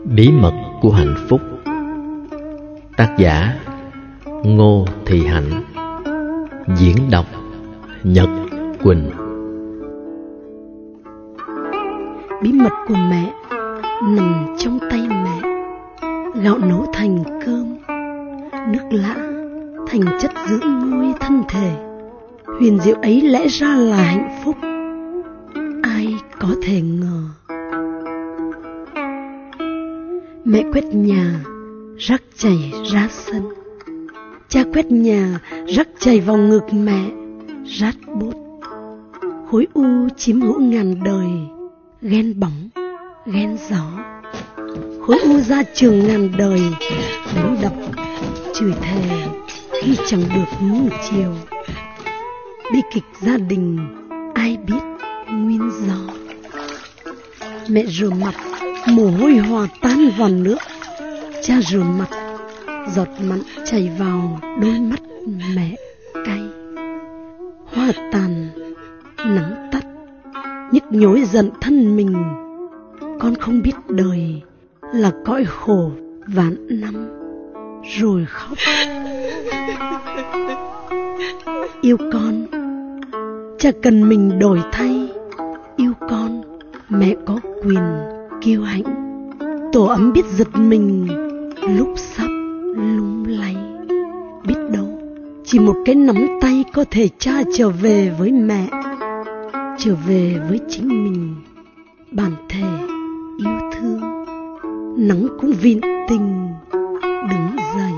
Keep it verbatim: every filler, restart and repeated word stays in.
Bí mật của hạnh phúc. Tác giả Ngô Thị Hạnh. Diễn đọc Nhật Quỳnh. Bí mật của mẹ nằm trong tay mẹ. Gạo nấu thành cơm, nước lã thành chất dưỡng nuôi thân thể. Huyền diệu ấy lẽ ra là hạnh phúc, ai có thể ngờ. Mẹ quét nhà, rác chảy ra sân. Cha quét nhà, rác chảy vào ngực mẹ, rát bút. Khối u chiếm hữu ngàn đời, ghen bóng, ghen gió. Khối u ra trường ngàn đời, đánh đập, chửi thề khi chẳng được ngủ chiều. Bi kịch gia đình, ai biết nguyên do. Mẹ rửa mặt, mồ hôi hòa tan vào nước. Cha rửa mặt, giọt mặn chảy vào đôi mắt mẹ cay. Hoa tàn, nắng tắt, nhức nhối giận thân mình. Con không biết đời là cõi khổ vạn năm, rồi khóc. Yêu con, cha cần mình đổi thay. Yêu con, mẹ có quyền kiêu hãnh. Tổ ấm biết giật mình lúc sắp lung lay. Biết đâu chỉ một cái nắm tay có thể cha trở về với mẹ, trở về với chính mình, bản thể yêu thương. Nắng cũng vịn tình đứng dậy.